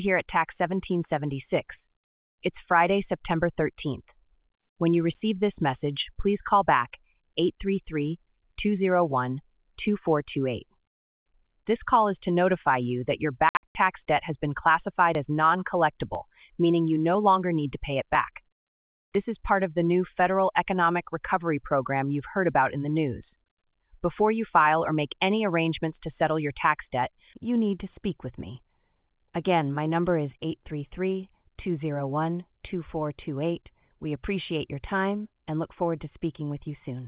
here at Tax 1776. It's Friday, September 13th. When you receive this message, please call back 833-201-2428. This call is to notify you that your back tax debt has been classified as non-collectible, meaning you no longer need to pay it back. This is part of the new Federal Economic Recovery Program you've heard about in the news. Before you file or make any arrangements to settle your tax debt, you need to speak with me. Again, my number is 833-201-2428. We appreciate your time and look forward to speaking with you soon.